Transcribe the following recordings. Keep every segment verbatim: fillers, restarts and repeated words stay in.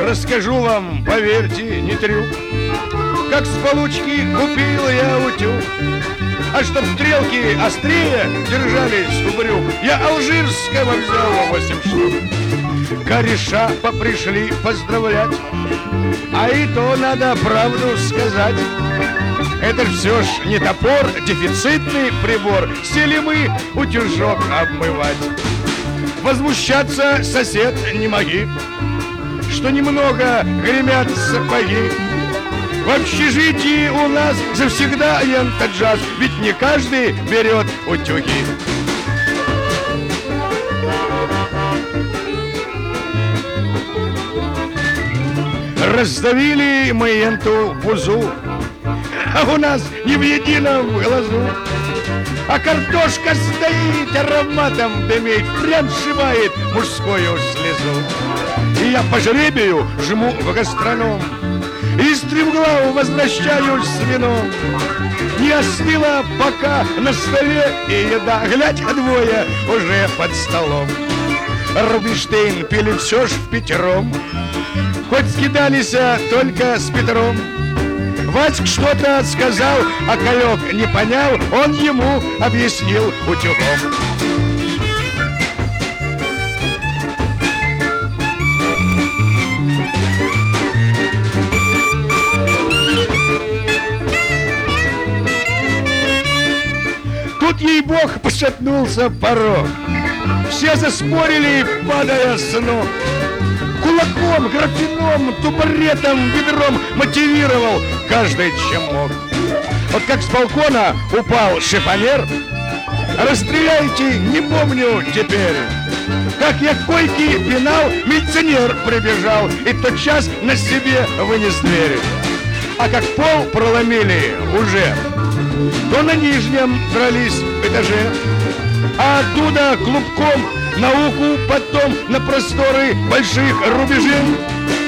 расскажу вам, поверьте, не трюк. Как с получки купил я утюг, а чтоб стрелки острее держались у брюк, я алжирского взял восемь штук. Кореша попришли поздравлять, а и то надо правду сказать. Это ж все ж не топор, дефицитный прибор, сели мы утюжок обмывать. Возмущаться, сосед, не моги, что немного гремят сапоги. В общежитии у нас завсегда янтаджаз, ведь не каждый берет утюги. Раздавили мы енту бузу, а у нас не в едином глазу. А картошка стоит, ароматом дымит, прям сшивает мужскую слезу. И я по жребию жму в гастроном и стремглав возвращаюсь с вином. Не остыла пока на столе и еда, глядь, двое уже под столом. Рубинштейн пили все ж впятером, хоть скидались только с Петром. Васька что-то сказал, а Калек не понял, он ему объяснил утюгом. Тут, ей-бог, пошатнулся порог. Все заспорили, падая с ног. Кулаком, графином, тубаретом, ведром мотивировал каждый, чем мог. Вот как с балкона упал шифонер, расстреляйте, не помню теперь. Как я к койке пинал, милиционер прибежал и тотчас на себе вынес дверь. А как пол проломили уже, то на нижнем дрались в этаже, а оттуда клубком науку потом на просторы больших рубежей.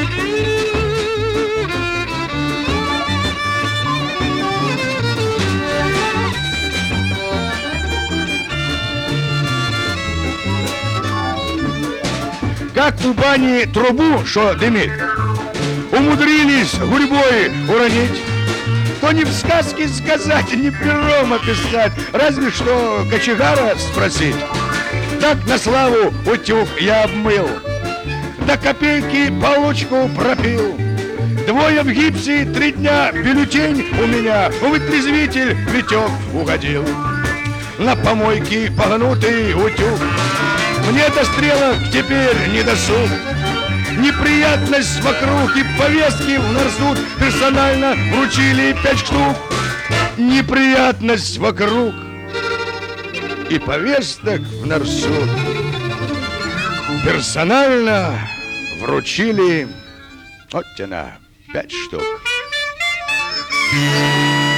Как у бани трубу, что дымит, умудрились гурьбой уронить, то ни в сказке сказать, ни пером описать, разве что кочегара спросить. Так на славу утюг я обмыл, до копейки получку пропил. Двое в гипсе, три дня бюллетень у меня, вытрезвитель Витек угодил. На помойке погнутый утюг, мне до стрелок теперь не досуг. Неприятность вокруг и повестки в нарсуд персонально вручили пять штук. Неприятность вокруг и повесток в нарсуд персонально вручили вот на пять штук.